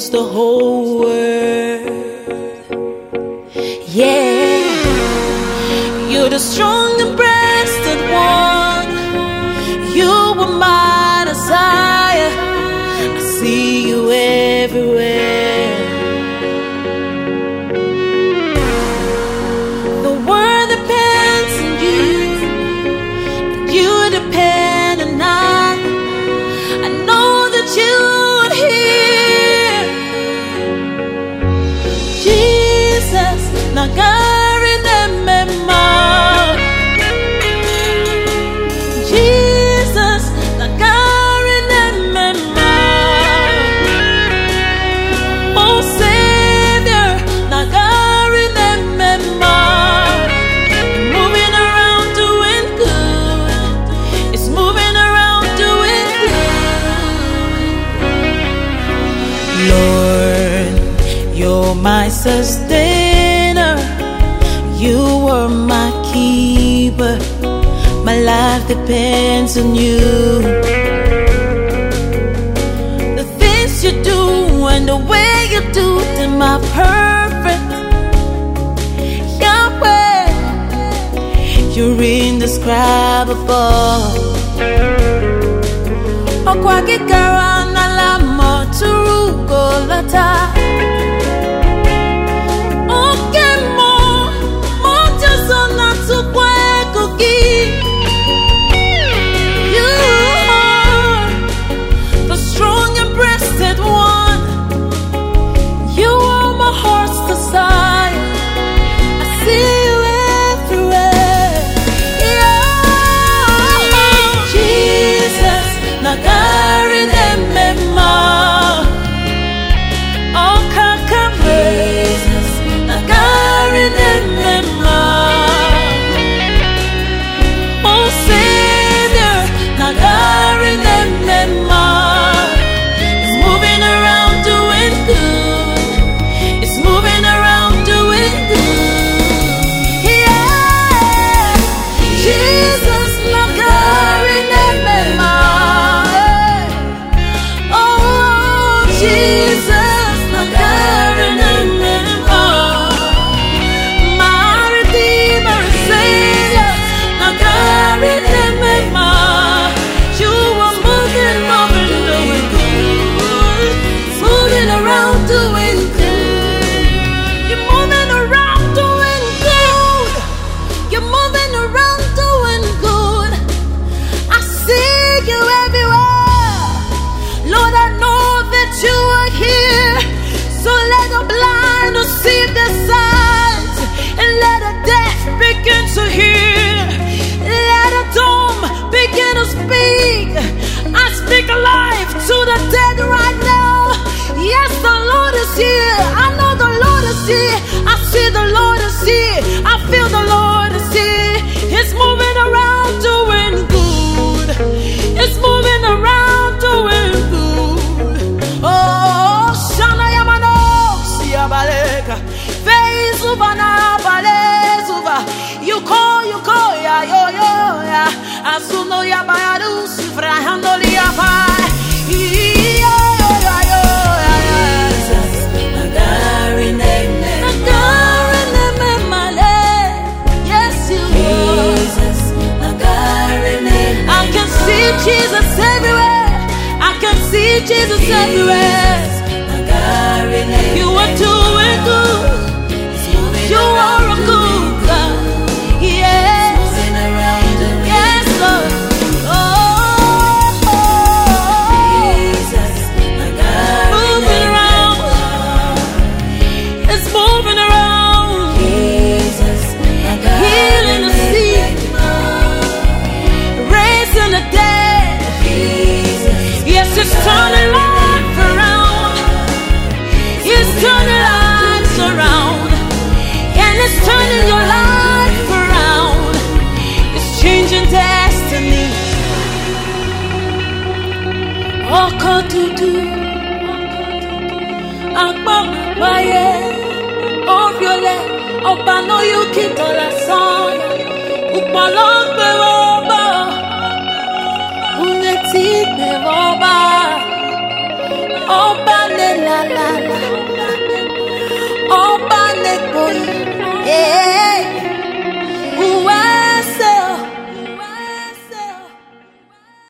rules the whole world. Yeah, you're the strong and breasted one. You were my desire. I see you everywhere. The world depends on you, and you depend on I. I know that you would hear. Jesus, nagari nemema. Jesus, nagari nemema. Oh Savior, nagari nemema. Moving around doing good. It's moving around doing good. Lord, you're my sustainer. You are my keeper. My life depends on you. The things you do and the way you do them are perfect. Yahweh, you're indescribable. Okwakikara na lamo turugolata. See the signs and let the deaf begin to hear. Let the dumb begin to speak. I speak life to the dead right now. Yes, the Lord is here. I know the Lord is here. I see the Lord is here. I feel the Lord is here. It's moving around doing good. It's moving around doing good. Oh, Shana Yamano, Siabaleka. You call, ya, yo, ya. Asuno ya bayadu, sifra handoli ya pai. Jesus, nagari neme, male. Yes, you are. Jesus, nagari neme. I can see Jesus everywhere. I can see Jesus everywhere. You are doing good. You are a good God. Yes. Yes, Lord. Oh, Jesus. Moving around. It's moving around. Jesus. Healing the sick. Raising the dead. Yes, it's turning life around. It's turning lives around. It's turning your life around. It's changing destiny. Okotutu, Akbaye, Obiole, Obano Yuki Tola Soya, Upalombe.